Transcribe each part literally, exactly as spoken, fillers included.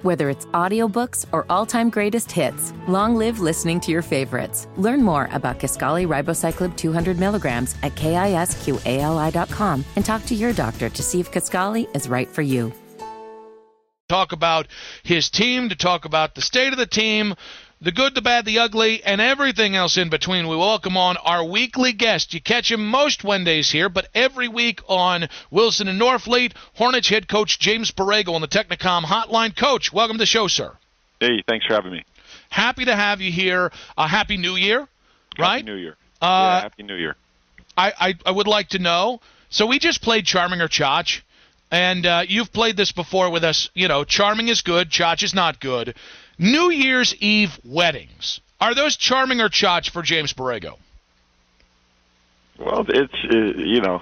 Whether it's audiobooks or all-time greatest hits, long live listening to your favorites. Learn more about Kisqali Ribociclib two hundred milligrams at kisqali dot com and talk to your doctor to see if Kisqali is right for you. Talk about his team, to talk about the state of the team, the good, the bad, the ugly, and everything else in between. We welcome on our weekly guest. You catch him most Wednesdays here, but every week on Wilson and Norfleet, Hornets head coach James Borrego on the Technicom hotline. Coach, welcome to the show, sir. Hey, thanks for having me. Happy to have you here. Uh, Happy New Year, right? Happy New Year. Uh, yeah, Happy New Year. I, I, I would like to know, so we just played Charming or Chotch, and uh, you've played this before with us. You know, Charming is good, Chotch is not good. New Year's Eve weddings. Are those Charming or Chotch for James Borrego? Well, it's, uh, you know,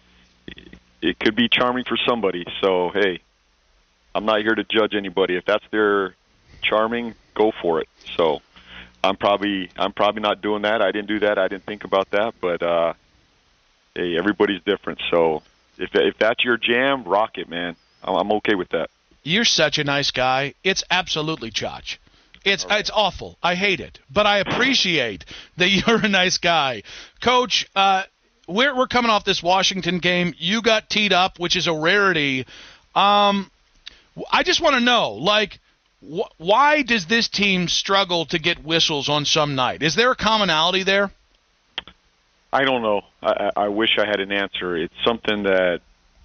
it could be charming for somebody. So, hey, I'm not here to judge anybody. If that's their charming, go for it. So I'm probably I'm probably not doing that. I didn't do that. I didn't think about that. But, uh, hey, everybody's different. So if if that's your jam, rock it, man. I'm, I'm okay with that. You're such a nice guy. It's absolutely Chotch. It's right. It's awful. I hate it, but I appreciate that you're a nice guy, Coach. Uh, we're we're coming off this Washington game. You got teed up, which is a rarity. Um, I just want to know, like, wh- why does this team struggle to get whistles on some night? Is there a commonality there? I don't know. I, I wish I had an answer. It's something that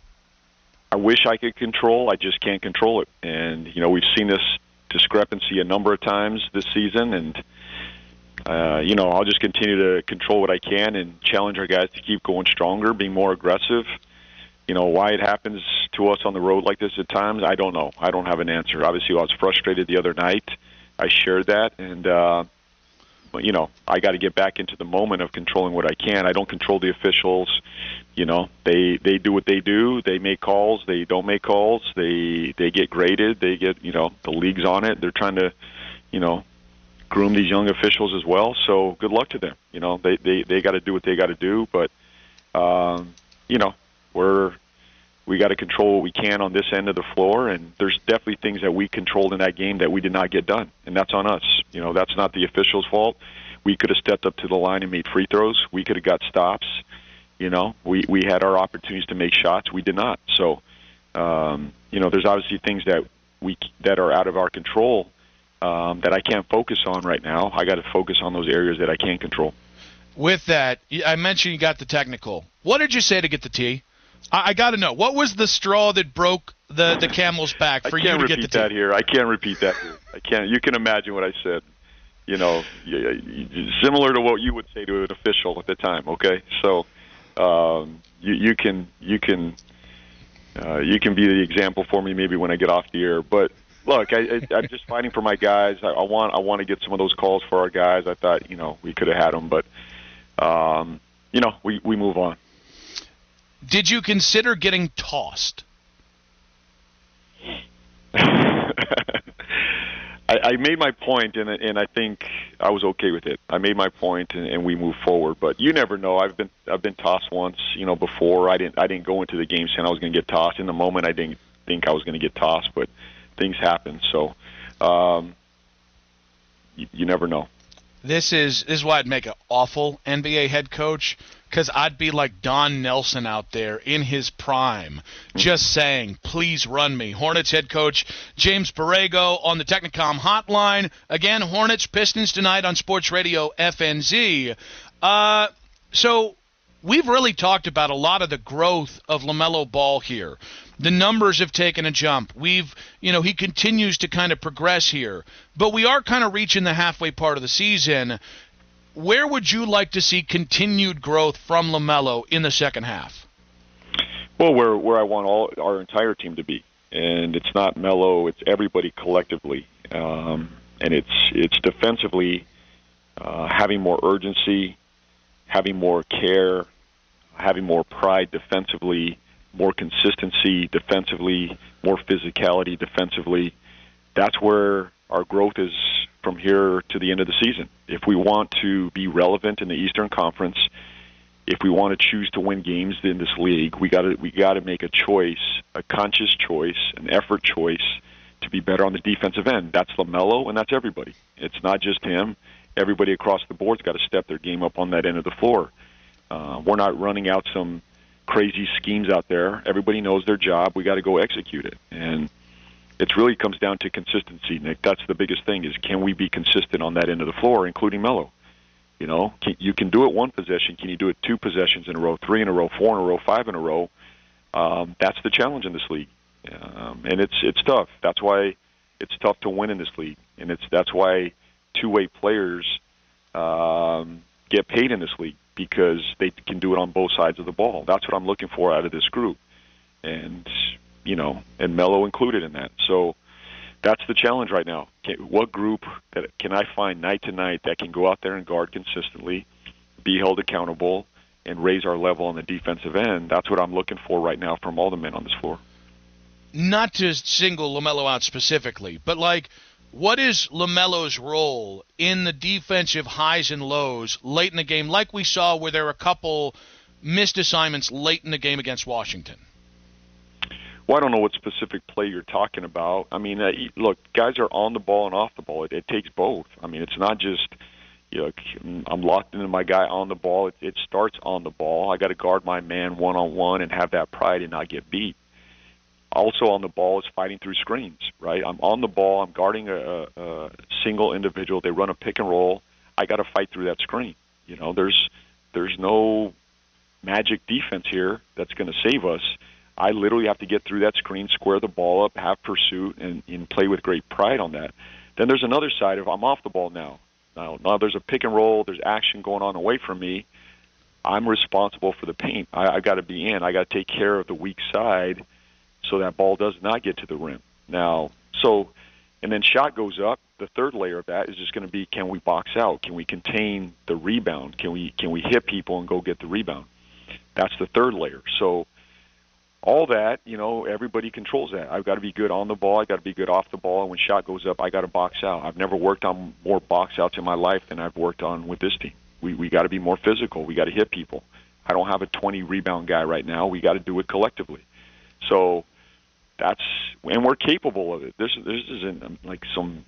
I wish I could control. I just can't control it. And, you know, we've seen this discrepancy a number of times this season. And, uh, you know, I'll just continue to control what I can and challenge our guys to keep going stronger, being more aggressive. You know, why it happens to us on the road like this at times, I don't know. I don't have an answer. Obviously, I was frustrated the other night. I shared that. And, uh, you know, I got to get back into the moment of controlling what I can. I don't control the officials. You know, they they do what they do. They make calls. They don't make calls. They they get graded. They get, you know, the league's on it. They're trying to, you know, groom these young officials as well. So good luck to them. You know, they they, they got to do what they got to do. But, um, you know, we're we got to control what we can on this end of the floor. And there's definitely things that we controlled in that game that we did not get done. And that's on us. You know, that's not the officials' fault. We could have stepped up to the line and made free throws. We could have got stops. You know, we, we had our opportunities to make shots. We did not. So, um, you know, there's obviously things that we that are out of our control um, that I can't focus on right now. I got to focus on those areas that I can control. With that, I mentioned you got the technical. What did you say to get the tee? I, I got to know. What was the straw that broke the, the camel's back for you to get the tee? I can't repeat that here. I can't repeat that here. I can't. You can imagine what I said. You know, similar to what you would say to an official at the time. Okay, so. Um, you, you can you can uh, you can be the example for me maybe when I get off the air. But look, I, I, I'm just fighting for my guys. I, I want I want to get some of those calls for our guys. I thought you know we could have had them, but um, you know we, we move on. Did you consider getting tossed? I, I made my point, and and I think I was okay with it. I made my point, and, and we moved forward. But you never know. I've been I've been tossed once, you know, before. I didn't I didn't go into the game saying I was going to get tossed. In the moment, I didn't think I was going to get tossed, but things happen. So um, you, you never know. This is this is why I'd make an awful N B A head coach, because I'd be like Don Nelson out there in his prime, just saying, please run me. Hornets head coach James Borrego on the Technicom hotline. Again, Hornets, Pistons tonight on Sports Radio F N Z. Uh, so we've really talked about a lot of the growth of LaMelo Ball here. The numbers have taken a jump. We've, you know, he continues to kind of progress here. But we are kind of reaching the halfway part of the season. Where would you like to see continued growth from LaMelo in the second half? Well, where where I want all our entire team to be, and it's not Melo, it's everybody collectively, um, and it's it's defensively uh, having more urgency, having more care, having more pride defensively, more consistency defensively, more physicality defensively. That's where our growth is from here to the end of the season. If we want to be relevant in the Eastern Conference, if we want to choose to win games in this league, we got to we got to make a choice, a conscious choice, an effort choice to be better on the defensive end. That's LaMelo, and that's everybody. It's not just him. Everybody across the board's got to step their game up on that end of the floor. Uh, we're not running out some crazy schemes out there. Everybody knows their job. We got to go execute it. And it really comes down to consistency, Nick. That's the biggest thing is can we be consistent on that end of the floor, including Melo? You know, can, you can do it one possession. Can you do it two possessions in a row, three in a row, four in a row, five in a row? Um, that's the challenge in this league. Um, and it's it's tough. That's why it's tough to win in this league. And it's that's why two-way players um, get paid in this league, because they can do it on both sides of the ball. That's what I'm looking for out of this group. And, you know, and Melo included in that. So that's the challenge right now. Can, what group that can I find night to night that can go out there and guard consistently, be held accountable, and raise our level on the defensive end? That's what I'm looking for right now from all the men on this floor. Not to single LaMelo out specifically, but, like, what is LaMelo's role in the defensive highs and lows late in the game, like we saw where there were a couple missed assignments late in the game against Washington? Well, I don't know what specific play you're talking about. I mean, uh, look, guys are on the ball and off the ball. It, it takes both. I mean, it's not just, you know, I'm locked into my guy on the ball. It, it starts on the ball. I got to guard my man one-on-one and have that pride and not get beat. Also on the ball is fighting through screens, right? I'm on the ball. I'm guarding a, a single individual. They run a pick and roll. I got to fight through that screen. You know, there's there's no magic defense here that's going to save us. I literally have to get through that screen, square the ball up, have pursuit, and, and play with great pride on that. Then there's another side of I'm off the ball now. Now, now there's a pick and roll. There's action going on away from me. I'm responsible for the paint. I, I got to be in. I got to take care of the weak side so that ball does not get to the rim. Now, so, and then shot goes up. The third layer of that is just going to be, can we box out? Can we contain the rebound? Can we can we hit people and go get the rebound? That's the third layer. So all that, you know, everybody controls that. I've got to be good on the ball. I've got to be good off the ball. And when shot goes up, I got to box out. I've never worked on more box outs in my life than I've worked on with this team. We we got to be more physical. We got to hit people. I don't have a twenty rebound guy right now. We got to do it collectively. So that's, and we're capable of it. This this isn't like some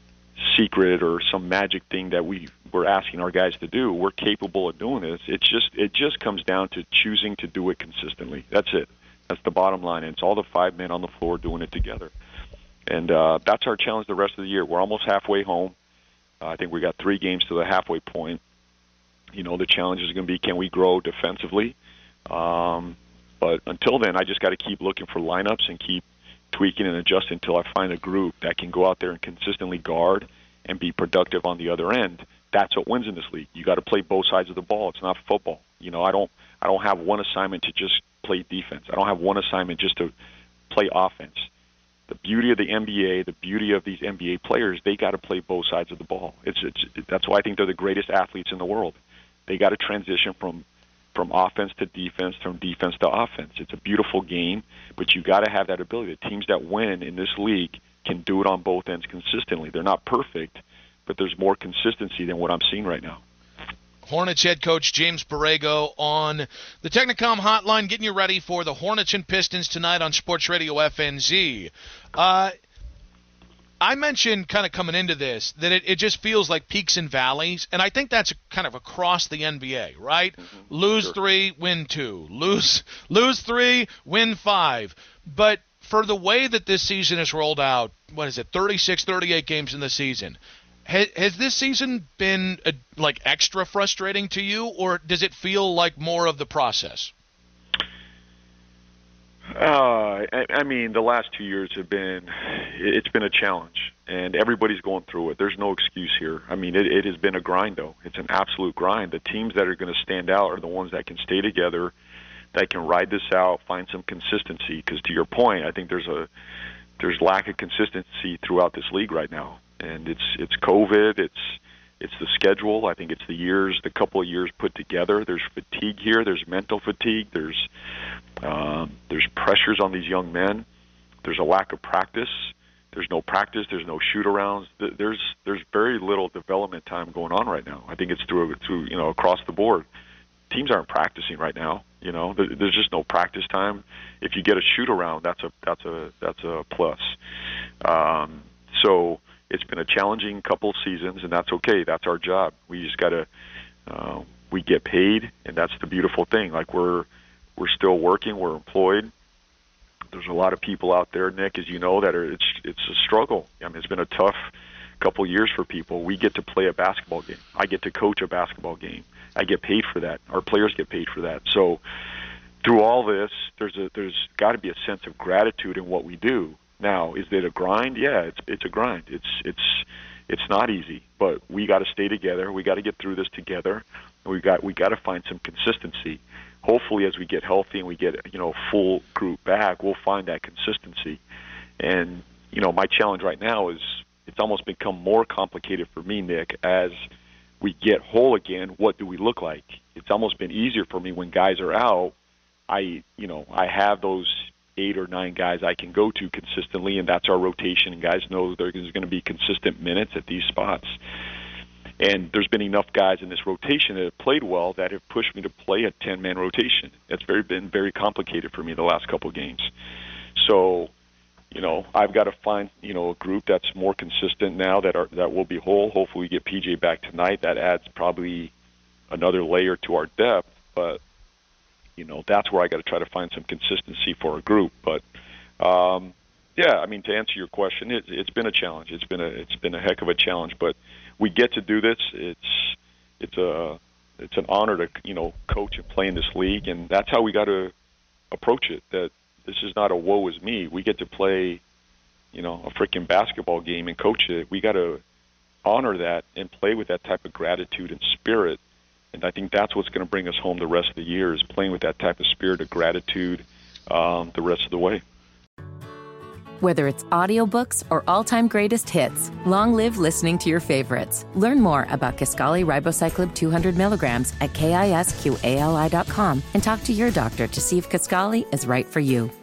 secret or some magic thing that we we're asking our guys to do. We're capable of doing this. It's just it just comes down to choosing to do it consistently. That's it. That's the bottom line. And it's all the five men on the floor doing it together. And uh, that's our challenge the rest of the year. We're almost halfway home. Uh, I think we got three games to the halfway point. You know, the challenge is going to be, can we grow defensively? Um, But until then, I just got to keep looking for lineups and keep tweaking and adjusting until I find a group that can go out there and consistently guard and be productive on the other end. That's what wins in this league. You got to play both sides of the ball. It's not football. You know, I don't I don't have one assignment to just play defense. I don't have one assignment just to play offense. The beauty of the N B A, the beauty of these N B A players, they got to play both sides of the ball. It's it's that's why I think they're the greatest athletes in the world. They got to transition from from offense to defense, from defense to offense. It's a beautiful game, but you got to have that ability. The teams that win in this league can do it on both ends consistently. They're not perfect, but there's more consistency than what I'm seeing right now. Hornets head coach James Borrego on the Technicom hotline, getting you ready for the Hornets and Pistons tonight on Sports Radio F N Z. Uh, I mentioned kind of coming into this that it, it just feels like peaks and valleys, and I think that's kind of across the N B A, right? Mm-hmm. Lose sure. three, win two. Lose lose three, win five. But for the way that this season is rolled out, what is it, thirty-six, thirty-eight games in the season, has, has this season been a, like extra frustrating to you, or does it feel like more of the process? Uh, I, I mean, the last two years have been, it's been a challenge, and everybody's going through it. There's no excuse here. I mean, it, it has been a grind, though. It's an absolute grind. The teams that are going to stand out are the ones that can stay together, that can ride this out, find some consistency. Because to your point, I think there's a there's lack of consistency throughout this league right now, and it's it's COVID, it's it's the schedule. I think it's the years, the couple of years put together. There's fatigue here. There's mental fatigue. There's um, there's pressures on these young men. There's a lack of practice. There's no practice. There's no shoot-arounds. There's there's very little development time going on right now. I think it's through through you know across the board. Teams aren't practicing right now. You know, there's just no practice time. If you get a shoot-around, that's a that's a that's a plus. Um, so it's been a challenging couple seasons, and that's okay. That's our job. We just got to uh, we get paid, and that's the beautiful thing. Like we're we're still working, we're employed. There's a lot of people out there, Nick, as you know, that are it's it's a struggle. I mean, it's been a tough couple years for people. We get to play a basketball game. I get to coach a basketball game. I get paid for that. Our players get paid for that. So through all this, there's a there's got to be a sense of gratitude in what we do. Now, is it a grind? Yeah, it's it's a grind. It's it's it's not easy, but we got to stay together. We got to get through this together. We got we got to find some consistency. Hopefully, as we get healthy and we get you know full group back, we'll find that consistency. And you know, my challenge right now is it's almost become more complicated for me, Nick, as we get whole again. What do we look like? It's almost been easier for me when guys are out. I you know I have those eight or nine guys I can go to consistently, and that's our rotation. And guys know there's going to be consistent minutes at these spots. And there's been enough guys in this rotation that have played well that have pushed me to play a ten-man rotation. That's very been very complicated for me the last couple of games. So, you know, I've got to find you know a group that's more consistent now that are that will be whole. Hopefully, we get P J back tonight. That adds probably another layer to our depth, but you know that's where I got to try to find some consistency for a group. But um, yeah, I mean to answer your question, it, it's been a challenge. It's been a it's been a heck of a challenge, but we get to do this. It's it's a it's an honor to you know coach and play in this league, and that's how we got to approach it. That this is not a woe is me. We get to play, you know, a freaking basketball game and coach it. We got to honor that and play with that type of gratitude and spirit. And I think that's what's going to bring us home the rest of the year is playing with that type of spirit of gratitude um, the rest of the way. Whether it's audiobooks or all-time greatest hits, long live listening to your favorites. Learn more about Kisqali Ribociclib two hundred milligrams at kisqali dot com and talk to your doctor to see if Kisqali is right for you.